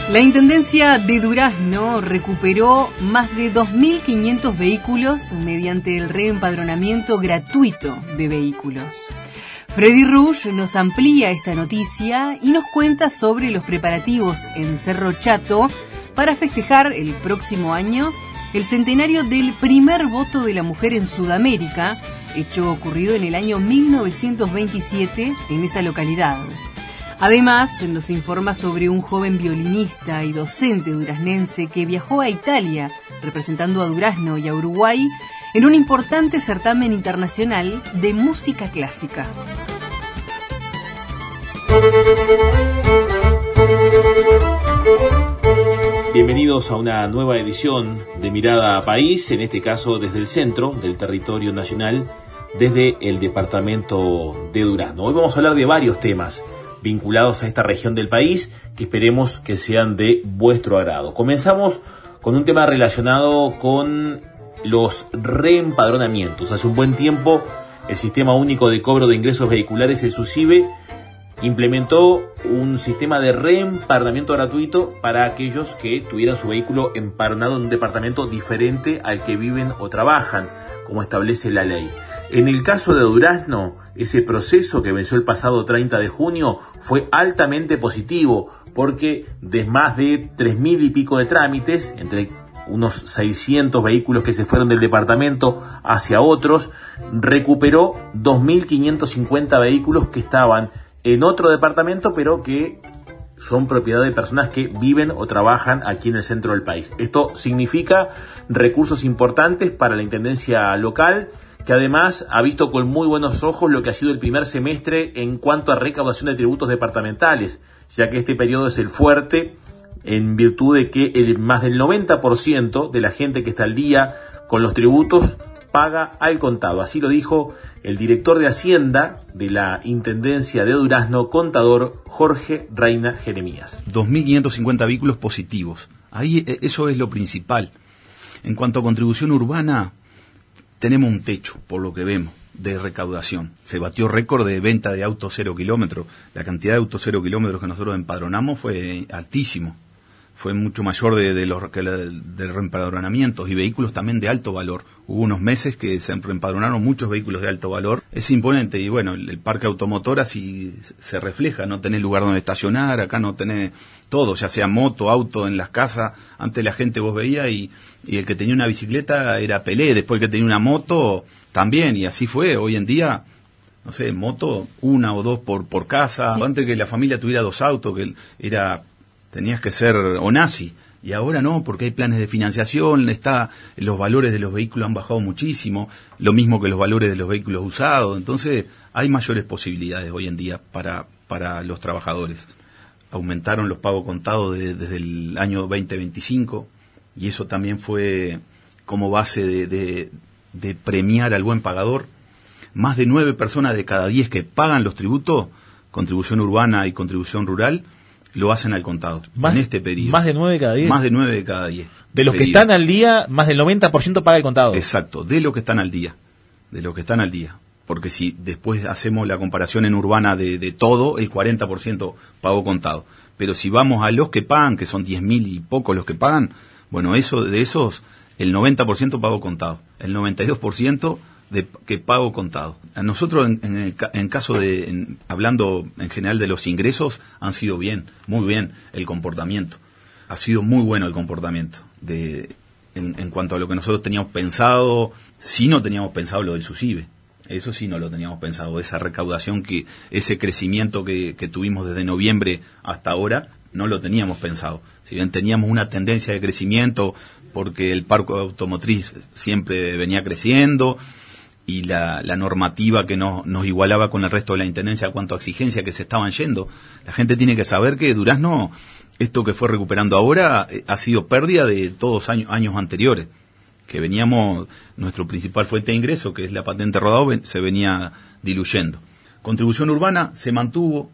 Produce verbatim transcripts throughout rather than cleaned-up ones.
La Intendencia de Durazno recuperó más de dos mil quinientos vehículos mediante el reempadronamiento gratuito de vehículos. Freddy Rush nos amplía esta noticia y nos cuenta sobre los preparativos en Cerro Chato para festejar el próximo año el centenario del primer voto de la mujer en Sudamérica, hecho ocurrido en el año mil novecientos veintisiete en esa localidad. Además, nos informa sobre un joven violinista y docente duraznense que viajó a Italia, representando a Durazno y a Uruguay, en un importante certamen internacional de música clásica. Bienvenidos a una nueva edición de Mirada País, en este caso desde el centro del territorio nacional, desde el departamento de Durazno. Hoy vamos a hablar de varios temas vinculados a esta región del país que esperemos que sean de vuestro agrado. Comenzamos con un tema relacionado con los reempadronamientos. Hace un buen tiempo el Sistema Único de Cobro de Ingresos Vehiculares, el SUSIVE, implementó un sistema de reempadronamiento gratuito para aquellos que tuvieran su vehículo empadronado en un departamento diferente al que viven o trabajan, como establece la ley. En el caso de Durazno, ese proceso que venció el pasado treinta de junio fue altamente positivo, porque de más de tres mil y pico de trámites, entre unos seiscientos vehículos que se fueron del departamento hacia otros, recuperó dos mil quinientos cincuenta vehículos que estaban en otro departamento, pero que son propiedad de personas que viven o trabajan aquí en el centro del país. Esto significa recursos importantes para la intendencia local, que además ha visto con muy buenos ojos lo que ha sido el primer semestre en cuanto a recaudación de tributos departamentales, ya que este periodo es el fuerte en virtud de que el más del noventa por ciento de la gente que está al día con los tributos paga al contado. Así lo dijo el director de Hacienda de la Intendencia de Durazno, contador Jorge Reina Jeremías. dos mil quinientos cincuenta vehículos positivos. Ahí eso es lo principal. En cuanto a contribución urbana, tenemos un techo, por lo que vemos, de recaudación. Se batió récord de venta de autos cero kilómetros. La cantidad de autos cero kilómetros que nosotros empadronamos fue altísimo. Fue mucho mayor de, de los que la, de reempadronamientos, y vehículos también de alto valor. Hubo unos meses que se reempadronaron muchos vehículos de alto valor. Es imponente, y bueno, el, el parque automotor así se refleja. No tenés lugar donde estacionar, acá no tenés todo, ya sea moto, auto, en las casas. Antes la gente vos veía y, y el que tenía una bicicleta era Pelé, después el que tenía una moto también, y así fue. Hoy en día, no sé, moto una o dos por, por casa. Sí. Antes que la familia tuviera dos autos, que era... tenías que ser ONASI, y ahora no, porque hay planes de financiación, está, los valores de los vehículos han bajado muchísimo, lo mismo que los valores de los vehículos usados. Entonces hay mayores posibilidades hoy en día para, para los trabajadores. Aumentaron los pagos contados de, desde el año veinte veinticinco, y eso también fue como base de, de, de premiar al buen pagador. Más de nueve personas de cada diez que pagan los tributos, contribución urbana y contribución rural, lo hacen al contado, más, en este periodo. Más de nueve de cada diez. Más de nueve de cada diez. De los periodo. Que están al día, más del noventa por ciento paga el contado. Exacto, de los que están al día. De los que están al día. Porque si después hacemos la comparación en urbana de, de todo, el cuarenta por ciento pagó contado. Pero si vamos a los que pagan, que son diez mil y pocos los que pagan, bueno, eso de esos, el noventa por ciento pagó contado. El noventa y dos por ciento de que pago contado. A nosotros, en, en, el, en caso de, en, hablando en general de los ingresos, han sido bien, muy bien el comportamiento. Ha sido muy bueno el comportamiento. De, en, en cuanto a lo que nosotros teníamos pensado, sí no teníamos pensado lo del SUSIVE. Eso sí no lo teníamos pensado. Esa recaudación, que ese crecimiento que, que tuvimos desde noviembre hasta ahora, no lo teníamos pensado. Si bien teníamos una tendencia de crecimiento, porque el parque automotriz siempre venía creciendo, y la, la normativa que no, nos igualaba con el resto de la intendencia en cuanto a exigencia que se estaban yendo. La gente tiene que saber que Durazno, esto que fue recuperando ahora, eh, ha sido pérdida de todos años, años anteriores, que veníamos, nuestro principal fuente de ingreso, que es la patente rodado, se venía diluyendo. Contribución urbana se mantuvo,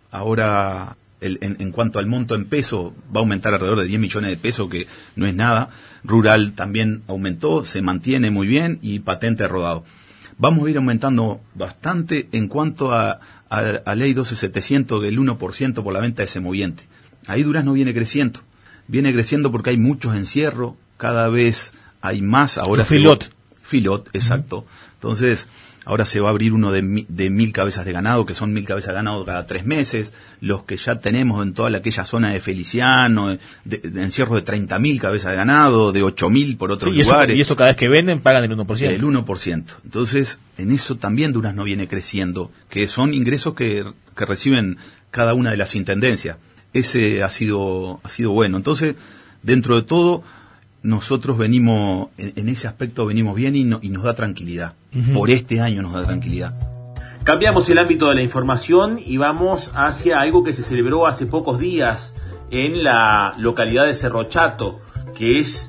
ahora el, en, en cuanto al monto en peso, va a aumentar alrededor de diez millones de pesos, que no es nada. Rural también aumentó, se mantiene muy bien, y patente rodado. Vamos a ir aumentando bastante en cuanto a, a, a ley doce mil setecientos, del uno por ciento por la venta de semoviente. ahí Durazno viene creciendo. Viene creciendo porque hay muchos encierros, cada vez hay más. Ahora se filot. Va, filot, exacto. Uh-huh. Entonces, ahora se va a abrir uno de, de mil cabezas de ganado, que son mil cabezas de ganado cada tres meses. Los que ya tenemos en toda aquella zona de Feliciano, de, de encierros de treinta mil cabezas de ganado, de ocho mil por otros sí, y lugares. Eso, y eso cada vez que venden pagan el uno por ciento. El uno por ciento. Entonces, en eso también Durazno viene creciendo, que son ingresos que, que reciben cada una de las intendencias. Ese ha sido, ha sido bueno. Entonces, dentro de todo, nosotros venimos, en, en ese aspecto venimos bien y, no, y nos da tranquilidad. Uh-huh. Por este año nos da tranquilidad. Cambiamos el ámbito de la información y vamos hacia algo que se celebró hace pocos días en la localidad de Cerro Chato, que es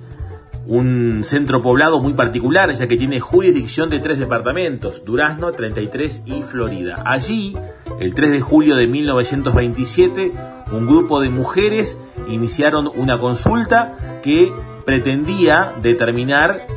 un centro poblado muy particular, ya que tiene jurisdicción de tres departamentos, Durazno, treinta y tres y Florida. Allí, el tres de julio de mil novecientos veintisiete, un grupo de mujeres iniciaron una consulta que pretendía determinar,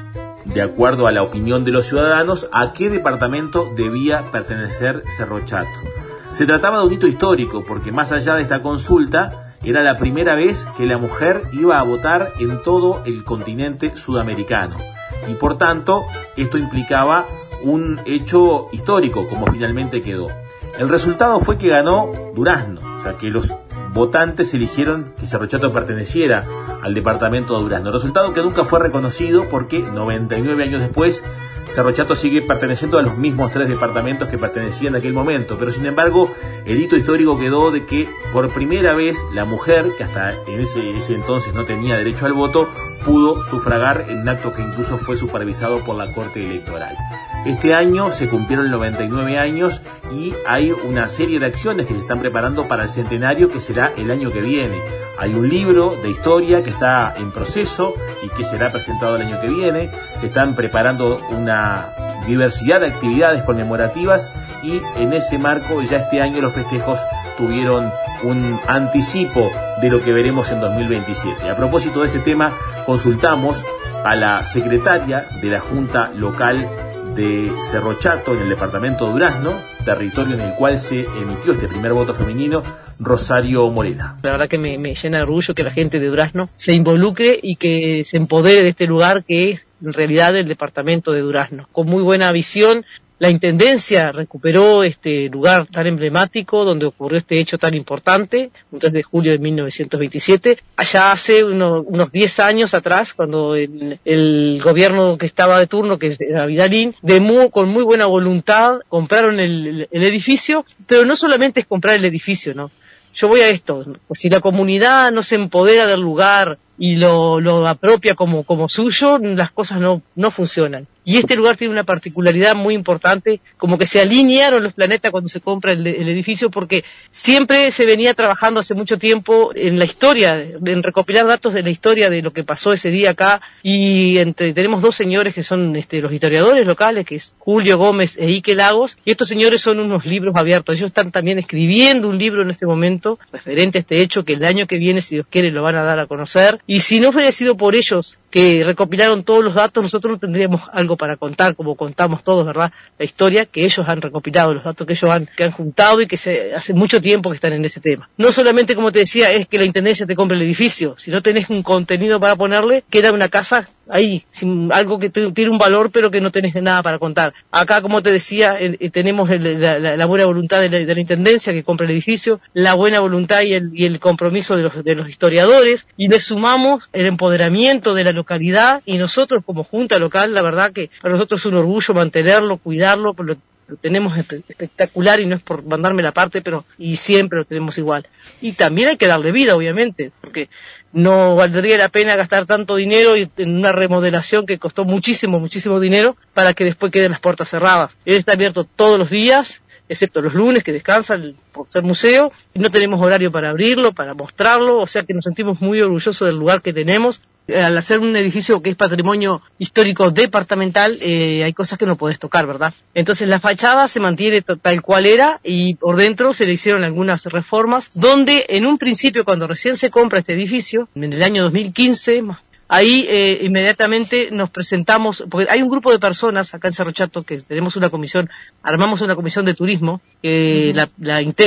de acuerdo a la opinión de los ciudadanos, a qué departamento debía pertenecer Cerro Chato. Se trataba de un hito histórico, porque más allá de esta consulta, era la primera vez que la mujer iba a votar en todo el continente sudamericano. Y por tanto, esto implicaba un hecho histórico, como finalmente quedó. El resultado fue que ganó Durazno, o sea que los votantes eligieron que Cerro Chato perteneciera al departamento de Durazno. Resultado que nunca fue reconocido porque noventa y nueve años después Cerro Chato sigue perteneciendo a los mismos tres departamentos que pertenecían en aquel momento, pero sin embargo el hito histórico quedó de que por primera vez la mujer, que hasta en ese, ese entonces no tenía derecho al voto, pudo sufragar en un acto que incluso fue supervisado por la Corte Electoral. Este año se cumplieron noventa y nueve años y hay una serie de acciones que se están preparando para el centenario, que será el año que viene. Hay un libro de historia que está en proceso y que será presentado el año que viene. Se están preparando una diversidad de actividades conmemorativas y en ese marco ya este año los festejos tuvieron un anticipo de lo que veremos en dos mil veintisiete. A propósito de este tema, consultamos a la secretaria de la Junta Local de Cerro Chato, en el departamento de Durazno, territorio en el cual se emitió este primer voto femenino, Rosario Morena. La verdad que me, me llena de orgullo que la gente de Durazno se involucre y que se empodere de este lugar que es en realidad el departamento de Durazno. Con muy buena visión, la Intendencia recuperó este lugar tan emblemático donde ocurrió este hecho tan importante, un tres de julio de mil novecientos veintisiete, allá hace uno, unos diez años atrás, cuando el, el gobierno que estaba de turno, que era Vidalín, de muy, con muy buena voluntad compraron el, el edificio, pero no solamente es comprar el edificio, ¿no? Yo voy a esto, si la comunidad no se empodera del lugar y lo, lo apropia como, como suyo, las cosas no, no funcionan. Y este lugar tiene una particularidad muy importante, como que se alinearon los planetas cuando se compra el, el edificio, porque siempre se venía trabajando hace mucho tiempo en la historia, en recopilar datos de la historia de lo que pasó ese día acá, y entre, tenemos dos señores que son este, los historiadores locales, que es Julio Gómez e Ike Lagos, y estos señores son unos libros abiertos. Ellos están también escribiendo un libro en este momento, referente a este hecho, que el año que viene, si Dios quiere, lo van a dar a conocer, y si no hubiera sido por ellos que recopilaron todos los datos, nosotros no tendríamos algo para contar, como contamos todos, ¿verdad? La historia que ellos han recopilado, los datos que ellos han, que han juntado y que se, hace mucho tiempo que están en ese tema. No solamente, como te decía, es que la Intendencia te compre el edificio, si no tenés un contenido para ponerle, queda una casa ahí, sin, algo que te, tiene un valor pero que no tenés nada para contar. Acá, como te decía, eh, tenemos el, la, la, la buena voluntad de la, de la Intendencia que compra el edificio, la buena voluntad y el, y el compromiso de los, de los historiadores, y le sumamos el empoderamiento de la localidad, y nosotros como Junta Local, la verdad que para nosotros es un orgullo mantenerlo, cuidarlo, lo, lo tenemos espectacular, y no es por mandarme la parte, pero y siempre lo tenemos igual. Y también hay que darle vida, obviamente, porque no valdría la pena gastar tanto dinero en una remodelación que costó muchísimo, muchísimo dinero para que después queden las puertas cerradas. Él está abierto todos los días, excepto los lunes que descansan por ser museo, y no tenemos horario para abrirlo, para mostrarlo, o sea que nos sentimos muy orgullosos del lugar que tenemos. Al hacer un edificio que es patrimonio histórico departamental, eh, hay cosas que no podés tocar, ¿verdad? Entonces la fachada se mantiene tal cual era, y por dentro se le hicieron algunas reformas, donde en un principio, cuando recién se compra este edificio, en el año dos mil quince, ahí eh, inmediatamente nos presentamos, porque hay un grupo de personas acá en Cerro Chato que tenemos una comisión, armamos una comisión de turismo, que uh-huh. la, la integro,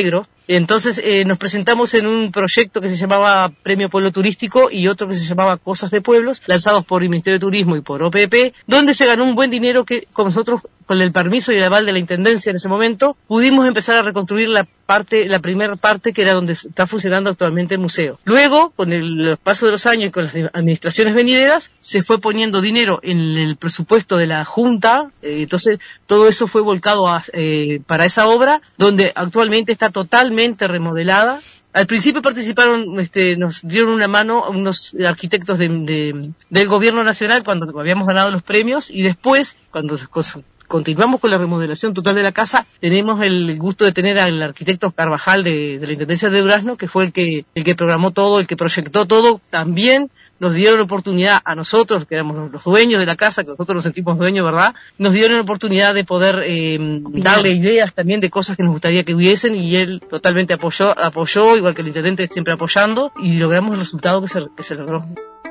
Entonces eh, nos presentamos en un proyecto que se llamaba Premio Pueblo Turístico y otro que se llamaba Cosas de Pueblos, lanzados por el Ministerio de Turismo y por O P P, donde se ganó un buen dinero que con nosotros, con el permiso y el aval de la Intendencia en ese momento, pudimos empezar a reconstruir la parte, la primera parte que era donde está funcionando actualmente el museo. Luego, con el paso de los años y con las administraciones venideras, se fue poniendo dinero en el presupuesto de la Junta, eh, entonces todo eso fue volcado a, eh, para esa obra, donde actualmente está totalmente remodelada. Al principio participaron, este, nos dieron una mano unos arquitectos de, de, del gobierno nacional cuando habíamos ganado los premios, y después, cuando continuamos con la remodelación total de la casa, tenemos el gusto de tener al arquitecto Carvajal de, de la Intendencia de Durazno, que fue el que, el que programó todo, el que proyectó todo. También nos dieron la oportunidad a nosotros, que éramos los dueños de la casa, que nosotros nos sentimos dueños, ¿verdad? Nos dieron la oportunidad de poder eh, darle ideas también de cosas que nos gustaría que hubiesen, y él totalmente apoyó, apoyó, igual que el intendente siempre apoyando, y logramos el resultado que se, que se logró.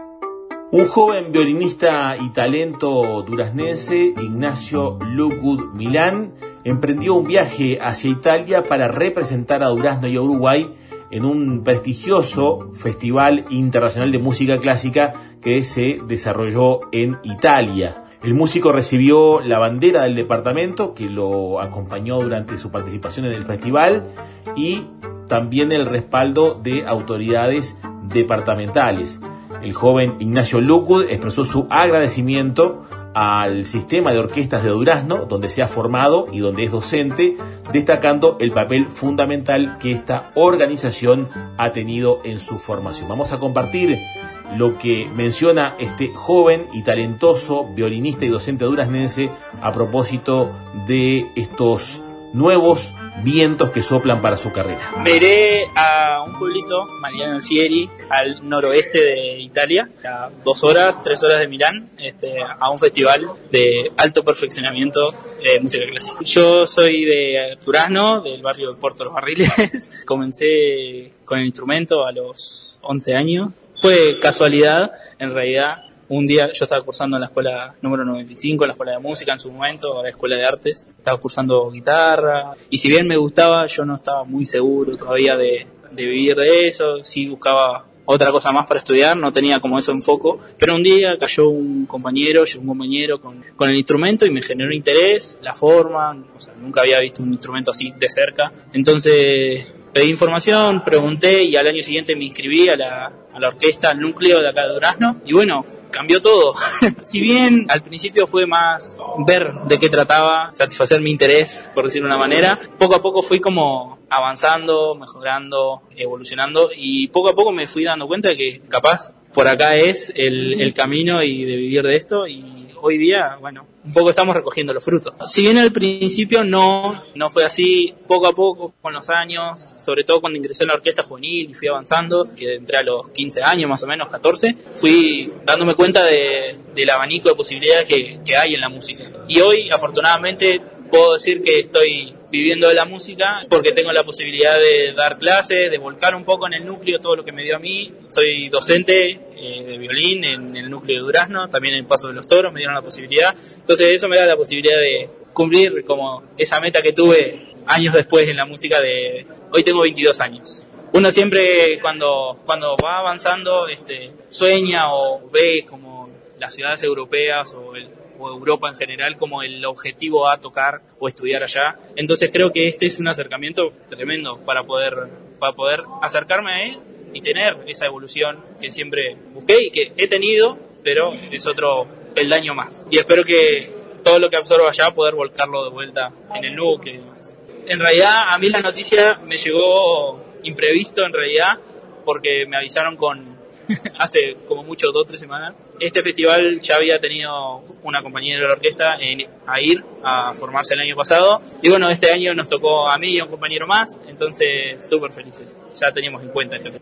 Un joven violinista y talento duraznense, Ignacio Lookwood Milán, emprendió un viaje hacia Italia para representar a Durazno y a Uruguay en un prestigioso Festival Internacional de Música Clásica que se desarrolló en Italia. El músico recibió la bandera del departamento, que lo acompañó durante su participación en el festival, y también el respaldo de autoridades departamentales. El joven Ignacio Lookwood expresó su agradecimiento al sistema de orquestas de Durazno, donde se ha formado y donde es docente, destacando el papel fundamental que esta organización ha tenido en su formación. Vamos a compartir lo que menciona este joven y talentoso violinista y docente duraznense a propósito de estos nuevos vientos que soplan para su carrera. Me iré a un pueblito, Mariano Alfieri, al noroeste de Italia, a dos horas, tres horas de Milán, este, a un festival de alto perfeccionamiento de música clásica. Yo soy de Durazno, del barrio de Puerto Los Barriles. Comencé con el instrumento a los once años. Fue casualidad, en realidad. Un día yo estaba cursando en la escuela número noventa y cinco, en la escuela de música en su momento, ahora escuela de artes. Estaba cursando guitarra, y si bien me gustaba, yo no estaba muy seguro todavía de, de vivir de eso. Sí buscaba otra cosa más para estudiar, no tenía como eso en foco. Pero un día cayó un compañero, llegó un compañero con, con el instrumento y me generó interés, la forma, o sea, nunca había visto un instrumento así de cerca. Entonces pedí información, pregunté, y al año siguiente me inscribí a la, a la orquesta, al núcleo de acá de Durazno, y bueno, cambió todo. Si bien al principio fue más ver de qué trataba, satisfacer mi interés, por decirlo de una manera, poco a poco fui como avanzando, mejorando, evolucionando, y poco a poco me fui dando cuenta de que capaz por acá es el, el camino y de vivir de esto, y hoy día, bueno, un poco estamos recogiendo los frutos. Si bien al principio no, no fue así, poco a poco, con los años, sobre todo cuando ingresé en la orquesta juvenil y fui avanzando, que entré a los quince años más o menos, catorce, fui dándome cuenta de, del abanico de posibilidades que, que hay en la música. Y hoy, afortunadamente, puedo decir que estoy viviendo de la música porque tengo la posibilidad de dar clases, de volcar un poco en el núcleo todo lo que me dio a mí. Soy docente eh, de violín en el núcleo de Durazno, también en el Paso de los Toros me dieron la posibilidad. Entonces eso me da la posibilidad de cumplir como esa meta que tuve años después en la música de... Hoy tengo veintidós años. Uno siempre cuando, cuando va avanzando este, sueña o ve como las ciudades europeas o el o Europa en general como el objetivo a tocar o estudiar allá. Entonces creo que este es un acercamiento tremendo para poder, para poder acercarme a él y tener esa evolución que siempre busqué y que he tenido, pero es otro peldaño más. Y espero que todo lo que absorba allá poder volcarlo de vuelta en el núcleo y demás. En realidad a mí la noticia me llegó imprevisto en realidad, porque me avisaron con hace como mucho dos o tres semanas. Este festival ya había tenido una compañera de la orquesta en, a ir a formarse el año pasado, y bueno, este año nos tocó a mí y a un compañero más, entonces súper felices, ya teníamos en cuenta esto.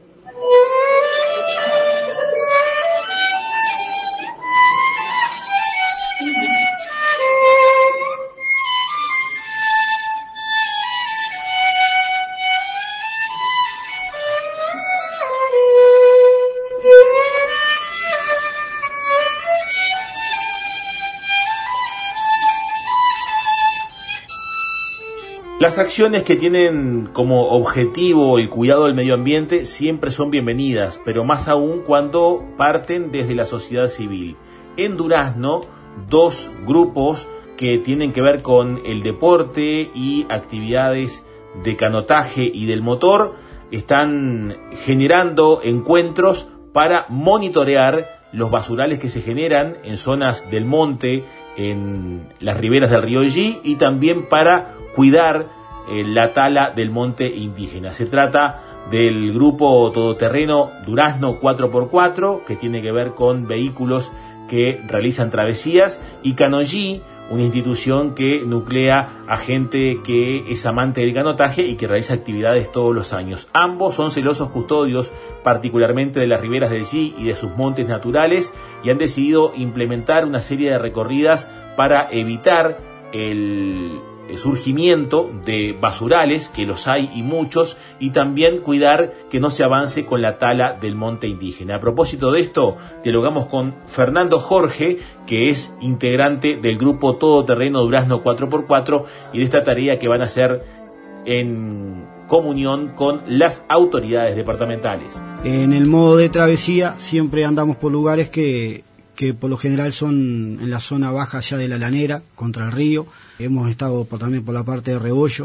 Las acciones que tienen como objetivo el cuidado del medio ambiente siempre son bienvenidas, pero más aún cuando parten desde la sociedad civil. En Durazno, dos grupos que tienen que ver con el deporte y actividades de canotaje y del motor están generando encuentros para monitorear los basurales que se generan en zonas del monte, en las riberas del río Yí, y también para cuidar eh, la tala del monte indígena. Se trata del grupo todoterreno Durazno cuatro por cuatro, que tiene que ver con vehículos que realizan travesías, y Canoyí, una institución que nuclea a gente que es amante del canotaje y que realiza actividades todos los años. Ambos son celosos custodios, particularmente de las riberas del Yí y de sus montes naturales, y han decidido implementar una serie de recorridas para evitar el surgimiento de basurales, que los hay y muchos, y también cuidar que no se avance con la tala del monte indígena. A propósito de esto, dialogamos con Fernando Jorge, que es integrante del grupo todoterreno Durazno cuatro por cuatro, y de esta tarea que van a hacer en comunión con las autoridades departamentales. En el modo de travesía siempre andamos por lugares que, que por lo general son en la zona baja ya de la Lanera, contra el río. Hemos estado por, también por la parte de Rebollo,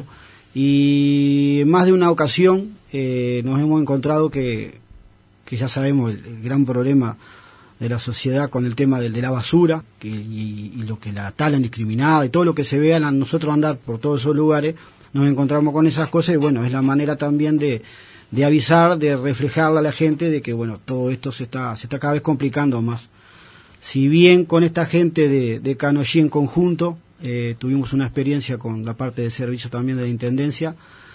y en más de una ocasión eh, nos hemos encontrado que, que ya sabemos el, el gran problema de la sociedad con el tema de, de la basura que, y, y lo que la tala indiscriminada y todo lo que se vea, nosotros andar por todos esos lugares nos encontramos con esas cosas, y bueno, es la manera también de, de avisar, de reflejarle a la gente de que bueno, todo esto se está, se está cada vez complicando más. Si bien con esta gente de, de Canoyí en conjunto Eh, tuvimos una experiencia con la parte de servicio también de la Intendencia,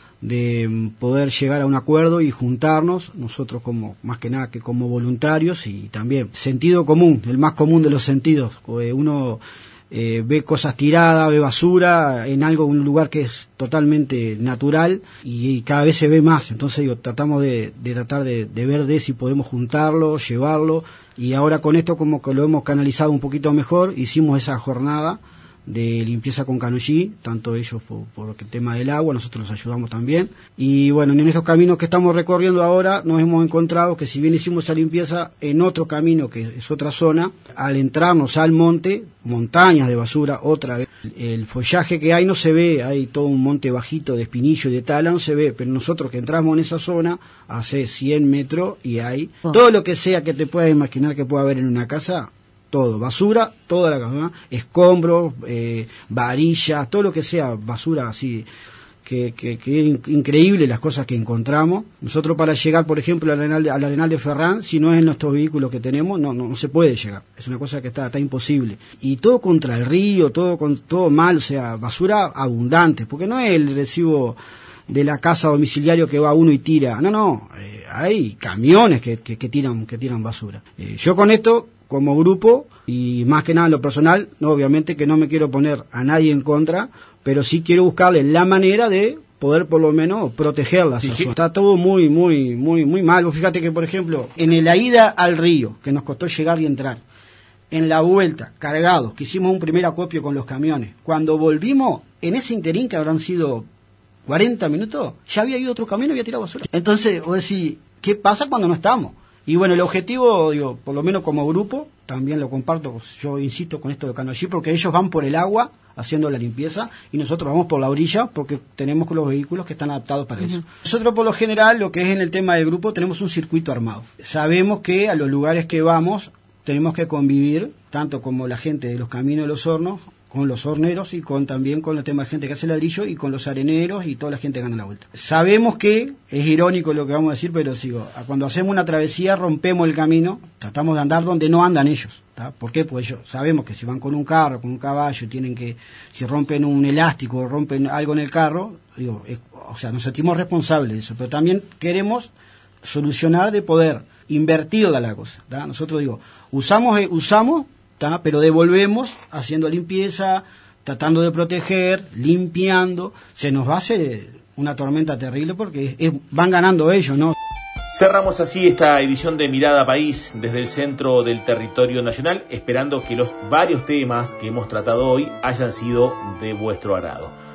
de um, poder llegar a un acuerdo y juntarnos, nosotros como, más que nada que como voluntarios, y también sentido común, el más común de los sentidos. Eh, uno eh, ve cosas tiradas, ve basura en algo, un lugar que es totalmente natural, y, y cada vez se ve más. Entonces digo, tratamos de, de tratar de, de ver de si podemos juntarlo, llevarlo, y ahora con esto como que lo hemos canalizado un poquito mejor. Hicimos esa jornada de limpieza con Canoyí, tanto ellos por, por el tema del agua, nosotros los ayudamos también, y bueno, en estos caminos que estamos recorriendo ahora nos hemos encontrado que si bien hicimos esa limpieza en otro camino que es otra zona, al entrarnos al monte, montañas de basura otra vez, el follaje que hay no se ve, hay todo un monte bajito de espinillo y de tala, no se ve, pero nosotros que entramos en esa zona hace cien metros y hay oh. todo lo que sea que te puedas imaginar que pueda haber en una casa, todo, basura, toda la casa, escombros, eh, varillas, todo lo que sea basura así, que, que, que es increíble las cosas que encontramos. Nosotros para llegar, por ejemplo, al Arenal de, al Arenal de Ferrán, si no es en nuestros vehículos que tenemos, no, no, no se puede llegar, es una cosa que está, está imposible. Y todo contra el río, todo, con, todo mal, o sea, basura abundante, porque no es el recibo de la casa domiciliario que va uno y tira, no, no, eh, hay camiones que, que, que tiran, que tiran basura. Eh, yo con esto, como grupo, y más que nada en lo personal, no, obviamente que no me quiero poner a nadie en contra, pero sí quiero buscarle la manera de poder por lo menos protegerlas. Sí, sí. Está todo muy, muy, muy, muy mal. Vos fíjate que, por ejemplo, en la ida al río, que nos costó llegar y entrar, en la vuelta, cargados, que hicimos un primer acopio con los camiones, cuando volvimos, en ese interín que habrán sido cuarenta minutos, ya había ido otro camión y había tirado basura. Entonces, vos decís, ¿qué pasa cuando no estamos? Y bueno, el objetivo, digo, por lo menos como grupo, también lo comparto, yo insisto con esto de Canoyí, porque ellos van por el agua haciendo la limpieza y nosotros vamos por la orilla porque tenemos los vehículos que están adaptados para uh-huh. eso. Nosotros por lo general, lo que es en el tema del grupo, tenemos un circuito armado. Sabemos que a los lugares que vamos tenemos que convivir, tanto como la gente de los caminos de los hornos, con los horneros y con también con el tema de gente que hace ladrillo y con los areneros y toda la gente que gana la vuelta. Sabemos que es irónico lo que vamos a decir, pero sigo, cuando hacemos una travesía rompemos el camino, tratamos de andar donde no andan ellos. ¿Tá? ¿Por qué? Pues ellos sabemos que si van con un carro, con un caballo, tienen que, si rompen un elástico o rompen algo en el carro, digo, es, o sea, nos sentimos responsables de eso, pero también queremos solucionar de poder invertir la cosa. ¿Tá? Nosotros digo, usamos, usamos ¿tá? Pero devolvemos haciendo limpieza, tratando de proteger, limpiando. Se nos va a hacer una tormenta terrible porque es, van ganando ellos, ¿no? Cerramos así esta edición de Mirada País desde el centro del territorio nacional, esperando que los varios temas que hemos tratado hoy hayan sido de vuestro agrado.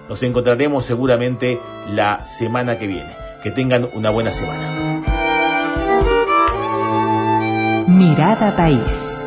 Nos encontraremos seguramente la semana que viene. Que tengan una buena semana. Mirada País.